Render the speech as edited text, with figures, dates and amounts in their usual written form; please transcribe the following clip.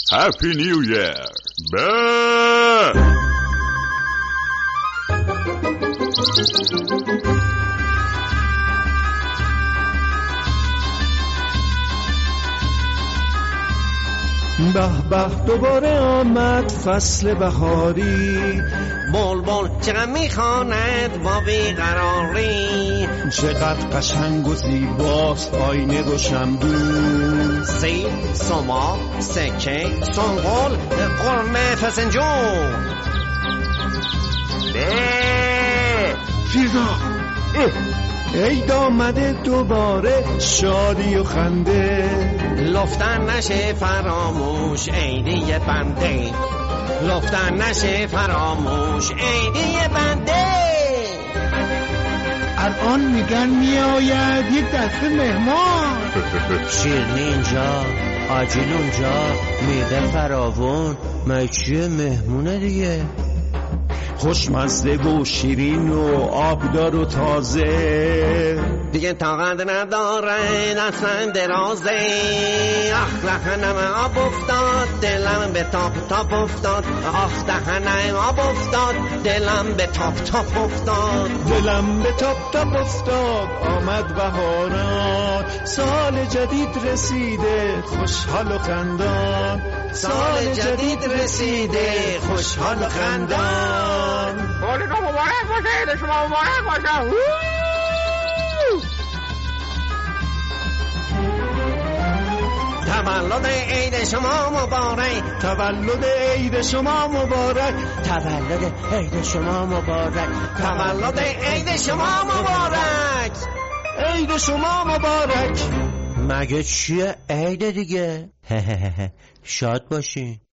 هپی نیو ایر. به به دوباره آمد فصل بهاری، بلبل چقدر میخواند با بیقراری. چقدر قشنگ و زیباست آینه و شمدون، سیب، سما، سکه، سنغول، قرمه فسنجون. فیضا عید آمده دوباره، شادی و خنده، لفتن نشه فراموش عیدی بنده، لفتن نشه فراموش عیدی بنده. الان میگن میآید یک دسته مهمان، شیرنی اینجا، آجیل اونجا، میوه فراوون، مچی مهمونه دیگه. خوشمزه و شیرین و آبدار و تازه، دیگه طاقت نداره دستم درازه. آخ دهنم آب افتاد، دلم به تاپ تاپ افتاد. آخ دهنم آب افتاد، دلم به تاپ تاپ افتاد. دلم به تاپ تاپ افتاد. آمد بهاران، سال جدید رسیده، خوشحال و خندان. سال جدید رسیده، خوشحال و خندان. سالتون مبارک باشه، عید شما مبارک باشه. تولد عید شما مبارک، تولد عید شما مبارک، تولد عید شما مبارک، تولد عید شما مبارک، عید شما مبارک. مگه چیه عید دیگه؟ شاد باشین.